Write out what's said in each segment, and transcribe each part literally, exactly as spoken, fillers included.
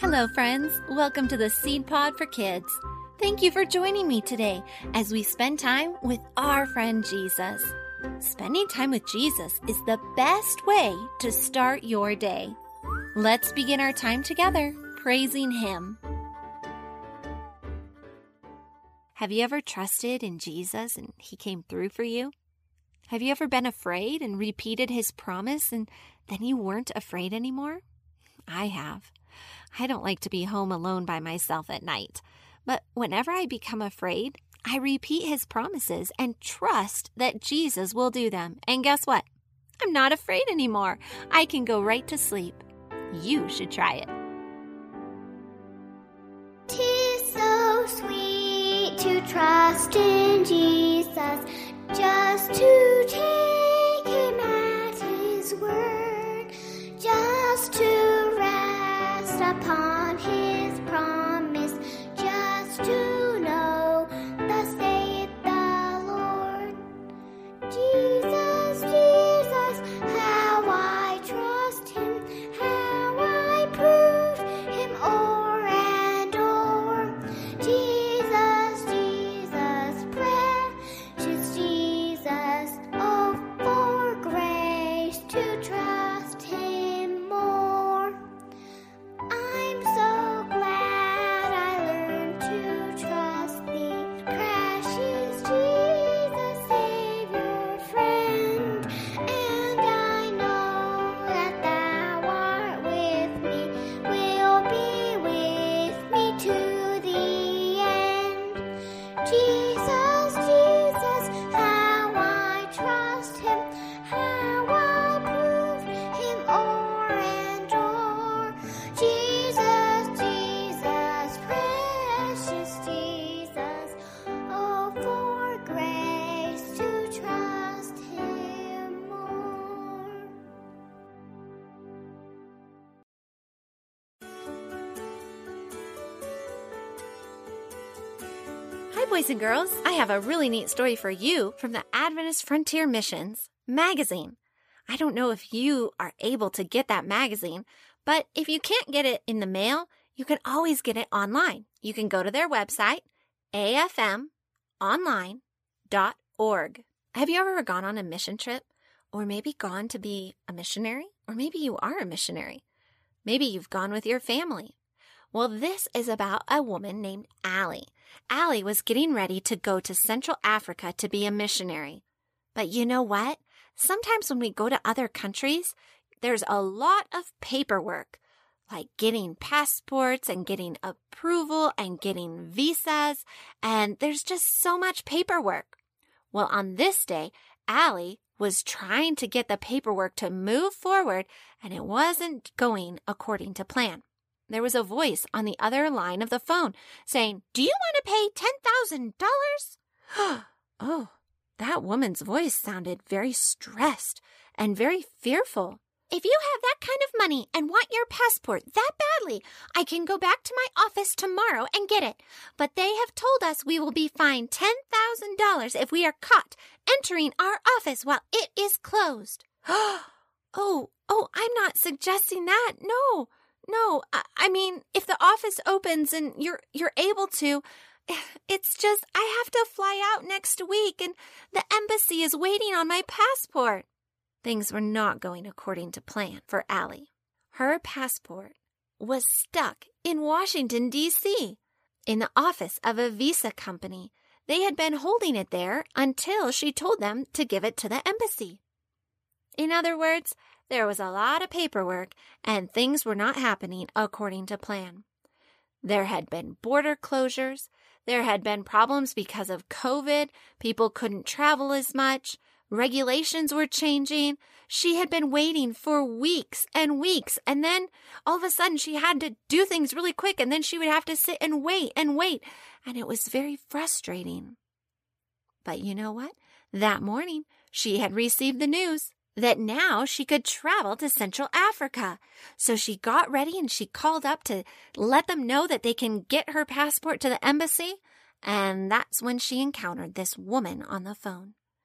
Hello, friends. Welcome to the Seed Pod for Kids. Thank you for joining me today as we spend time with our friend Jesus. Spending time with Jesus is the best way to start your day. Let's begin our time together praising Him. Have you ever trusted in Jesus and He came through for you? Have you ever been afraid and repeated His promise and then you weren't afraid anymore? I have. I don't like to be home alone by myself at night, but whenever I become afraid, I repeat His promises and trust that Jesus will do them. And guess what? I'm not afraid anymore. I can go right to sleep. You should try it. 'Tis so sweet to trust in Jesus, just to take Him at His word, just to rest upon His promise, just to know thus saith the Lord. Jesus, Jesus, how I trust Him, how I prove Him o'er and o'er. Jesus, Jesus, precious Jesus, oh, for grace to trust Him more. I'm so glad I learned to trust Thee, precious Jesus, Savior, friend, and I know that Thou art with me, will be with me to the end. Jesus, Jesus, how I trust Him, how I prove Him o'er and o'er. Jesus, Jesus, precious Jesus, oh, for grace to trust Him more. Hi, boys and girls. I have a really neat story for you from the Adventist Frontier Missions magazine. I don't know if you are able to get that magazine, but if you can't get it in the mail, you can always get it online. You can go to their website, a f m online dot org. Have you ever gone on a mission trip? Or maybe gone to be a missionary? Or maybe you are a missionary. Maybe you've gone with your family. Well, this is about a woman named Allie. Allie was getting ready to go to Central Africa to be a missionary. But you know what? Sometimes when we go to other countries, there's a lot of paperwork, like getting passports and getting approval and getting visas, and there's just so much paperwork. Well, on this day, Allie was trying to get the paperwork to move forward, and it wasn't going according to plan. There was a voice on the other line of the phone saying, "Do you want to pay ten thousand dollars? Oh, that woman's voice sounded very stressed and very fearful. "If you have that kind of money and want your passport that badly, I can go back to my office tomorrow and get it. But they have told us we will be fined ten thousand dollars if we are caught entering our office while it is closed." Oh, oh, I'm not suggesting that. No, no. I, I mean, if the office opens and you're you're able to, it's just I have to fly out next week and the embassy is waiting on my passport. Things were not going according to plan for Allie. Her passport was stuck in Washington, D C, in the office of a visa company. They had been holding it there until she told them to give it to the embassy. In other words, there was a lot of paperwork and things were not happening according to plan. There had been border closures. There had been problems because of COVID. People couldn't travel as much. Regulations were changing. She had been waiting for weeks and weeks, and then all of a sudden she had to do things really quick, and then she would have to sit and wait and wait, and it was very frustrating. But you know what? That morning, she had received the news that now she could travel to Central Africa. So she got ready and she called up to let them know that they can get her passport to the embassy, and that's when she encountered this woman on the phone.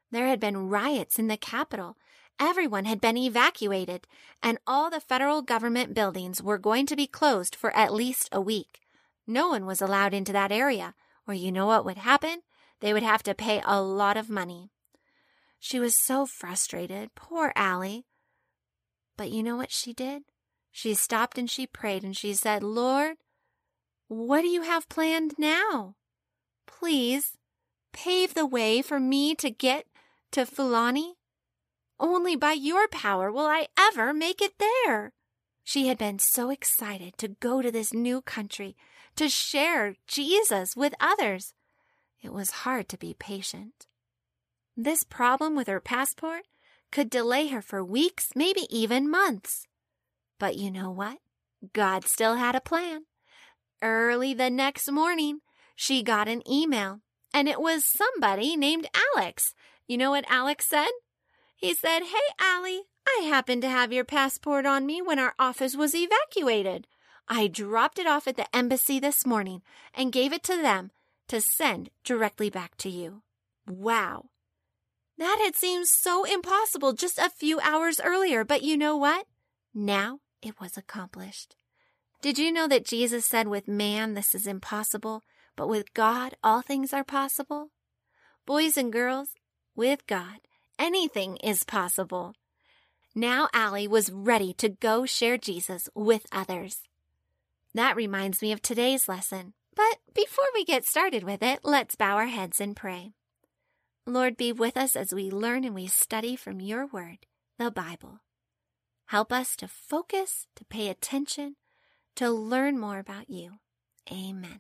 There had been riots in the capital. Everyone had been evacuated, and all the federal government buildings were going to be closed for at least a week. No one was allowed into that area, or you know what would happen? They would have to pay a lot of money. She was so frustrated, poor Allie. But you know what she did? She stopped and she prayed and she said, Lord, what do you have planned now? Please pave the way for me to get to Fulani. Only by your power will I ever make it there. She had been so excited to go to this new country, to share Jesus with others. It was hard to be patient. This problem with her passport could delay her for weeks, maybe even months. But you know what? God still had a plan. Early the next morning, she got an email, and it was somebody named Alex. You know what Alex said? He said, Hey, Allie, I happened to have your passport on me when our office was evacuated. I dropped it off at the embassy this morning and gave it to them to send directly back to you. Wow. That had seemed so impossible just a few hours earlier, but you know what? Now it was accomplished. Did you know that Jesus said with man this is impossible, but with God all things are possible? Boys and girls, with God, anything is possible. Now Allie was ready to go share Jesus with others. That reminds me of today's lesson. But before we get started with it, let's bow our heads and pray. Lord, be with us as we learn and we study from your word, the Bible. Help us to focus, to pay attention, to learn more about you. Amen.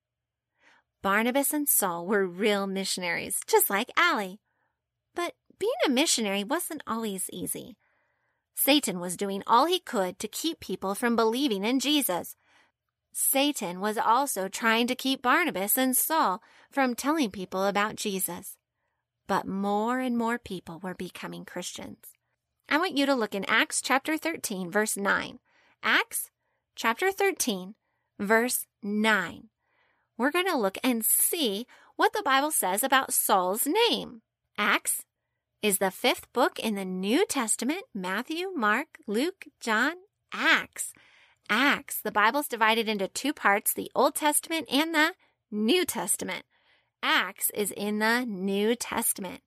Barnabas and Saul were real missionaries, just like Allie. But being a missionary wasn't always easy. Satan was doing all he could to keep people from believing in Jesus. Satan was also trying to keep Barnabas and Saul from telling people about Jesus. But more and more people were becoming Christians. I want you to look in Acts chapter thirteen, verse nine. Acts chapter thirteen, verse nine. We're going to look and see what the Bible says about Saul's name. Acts is the fifth book in the New Testament. Matthew, Mark, Luke, John, Acts. Acts. The Bible's divided into two parts, the Old Testament and the New Testament. Acts is in the New Testament.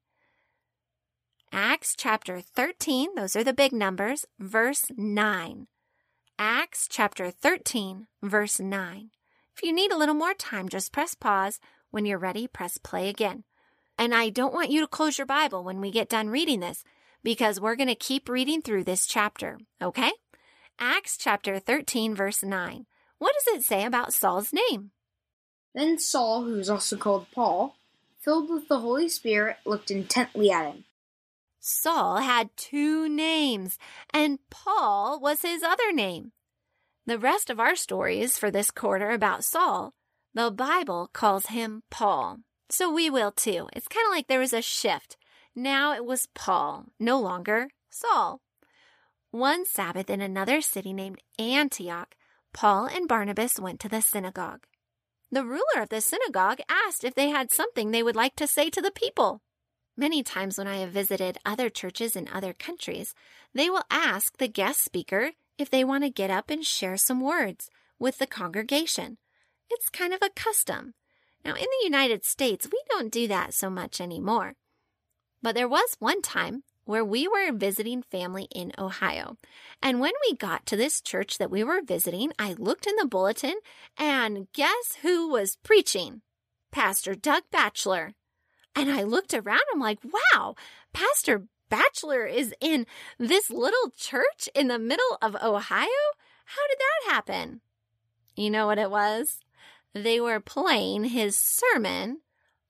Acts chapter thirteen, those are the big numbers, verse nine. Acts chapter thirteen, verse nine. If you need a little more time, just press pause. When you're ready, press play again. And I don't want you to close your Bible when we get done reading this, because we're going to keep reading through this chapter, okay? Acts chapter thirteen, verse nine. What does it say about Saul's name? Then Saul, who was also called Paul, filled with the Holy Spirit, looked intently at him. Saul had two names, and Paul was his other name. The rest of our stories for this quarter about Saul, the Bible calls him Paul. So we will too. It's kind of like there was a shift. Now it was Paul, no longer Saul. One Sabbath in another city named Antioch, Paul and Barnabas went to the synagogue. The ruler of the synagogue asked if they had something they would like to say to the people. Many times when I have visited other churches in other countries, they will ask the guest speaker if they want to get up and share some words with the congregation. It's kind of a custom. Now, in the United States, we don't do that so much anymore. But there was one time where we were visiting family in Ohio. And when we got to this church that we were visiting, I looked in the bulletin, and guess who was preaching? Pastor Doug Batchelor. And I looked around, I'm like, wow, Pastor Batchelor is in this little church in the middle of Ohio? How did that happen? You know what it was? They were playing his sermon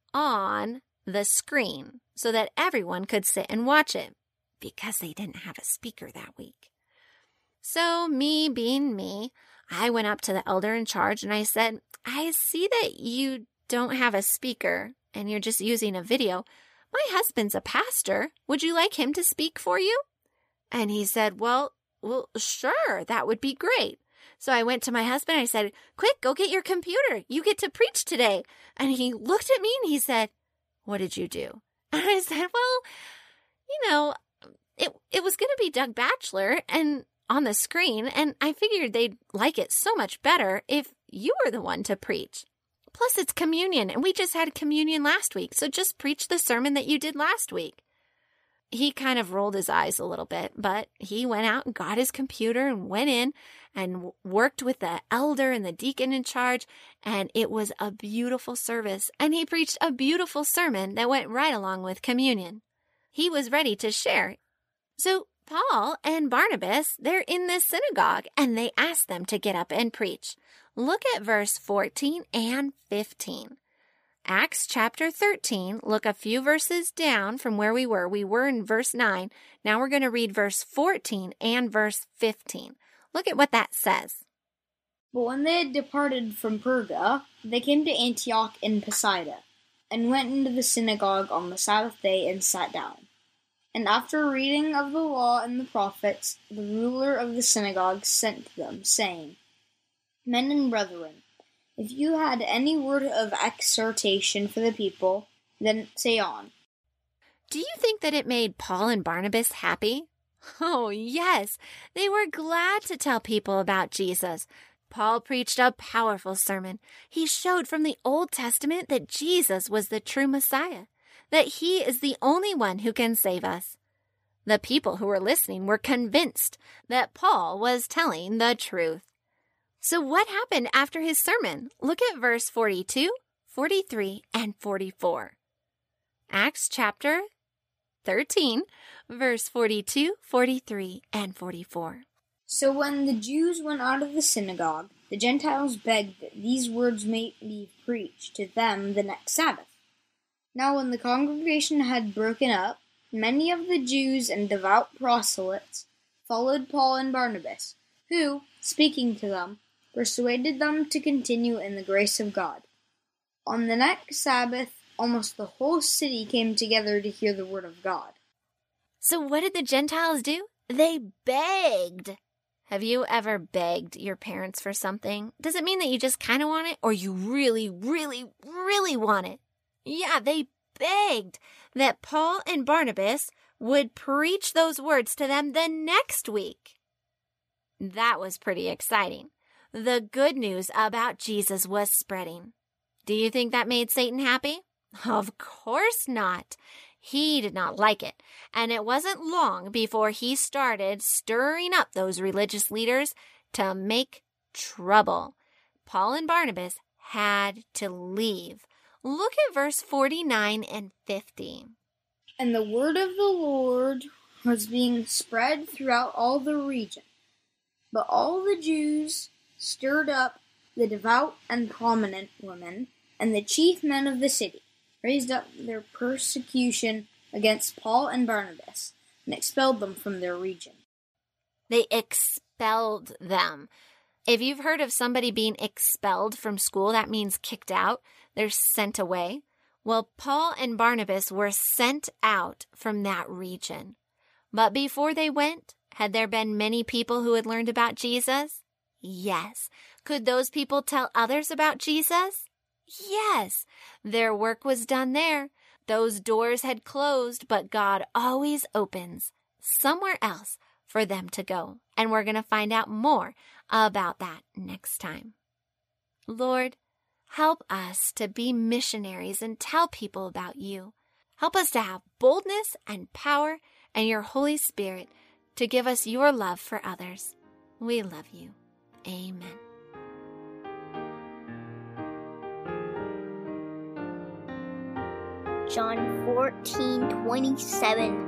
on the screen so that everyone could sit and watch it because they didn't have a speaker that week. So me being me, I went up to the elder in charge and I said, I see that you don't have a speaker and you're just using a video. My husband's a pastor. Would you like him to speak for you? And he said, well, well, sure, that would be great. So I went to my husband. I said, quick, go get your computer. You get to preach today. And he looked at me and he said, what did you do? And I said, well, you know, it it was going to be Doug Batchelor and on the screen, and I figured they'd like it so much better if you were the one to preach. Plus, it's communion, and we just had communion last week, so just preach the sermon that you did last week. He kind of rolled his eyes a little bit, but he went out and got his computer and went in and worked with the elder and the deacon in charge, and it was a beautiful service, and he preached a beautiful sermon that went right along with communion. He was ready to share. So Paul and Barnabas, they're in this synagogue, and they asked them to get up and preach. Look at verse fourteen and fifteen. Acts chapter thirteen, look a few verses down from where we were. We were in verse nine. Now we're going to read verse fourteen and verse fifteen. Look at what that says. But when they had departed from Perga, they came to Antioch in Pisidia, and went into the synagogue on the Sabbath day and sat down. And after reading of the law and the prophets, the ruler of the synagogue sent to them, saying, Men and brethren, if you had any word of exhortation for the people, then say on. Do you think that it made Paul and Barnabas happy? Oh, yes. They were glad to tell people about Jesus. Paul preached a powerful sermon. He showed from the Old Testament that Jesus was the true Messiah, that he is the only one who can save us. The people who were listening were convinced that Paul was telling the truth. So what happened after his sermon? Look at verse forty-two, forty-three, and forty-four. Acts chapter thirteen, verse forty-two, forty-three, and forty-four. So when the Jews went out of the synagogue, the Gentiles begged that these words may be preached to them the next Sabbath. Now when the congregation had broken up, many of the Jews and devout proselytes followed Paul and Barnabas, who, speaking to them, persuaded them to continue in the grace of God. On the next Sabbath, almost the whole city came together to hear the word of God. So what did the Gentiles do? They begged. Have you ever begged your parents for something? Does it mean that you just kind of want it, or you really, really, really want it? Yeah, they begged that Paul and Barnabas would preach those words to them the next week. That was pretty exciting. The good news about Jesus was spreading. Do you think that made Satan happy? Of course not. He did not like it, and it wasn't long before he started stirring up those religious leaders to make trouble. Paul and Barnabas had to leave. Look at verse forty-nine and fifty. And the word of the Lord was being spread throughout all the region. But all the Jews stirred up the devout and prominent women, and the chief men of the city raised up their persecution against Paul and Barnabas, and expelled them from their region. They expelled them. If you've heard of somebody being expelled from school, that means kicked out. They're sent away. Well, Paul and Barnabas were sent out from that region. But before they went, had there been many people who had learned about Jesus? Yes. Could those people tell others about Jesus? Yes. Their work was done there. Those doors had closed, but God always opens somewhere else for them to go. And we're going to find out more about that next time. Lord, help us to be missionaries and tell people about you. Help us to have boldness and power and your Holy Spirit to give us your love for others. We love you. Amen. John fourteen twenty-seven.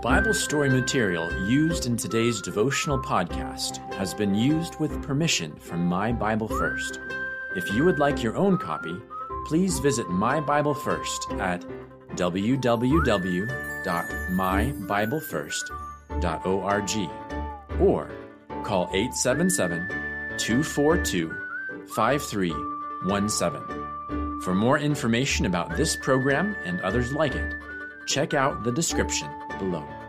Bible story material used in today's devotional podcast has been used with permission from My Bible First. If you would like your own copy, please visit My Bible First at w w w dot my bible first dot org or call eight seven seven, two four two, five three one seven. For more information about this program and others like it, check out the description below.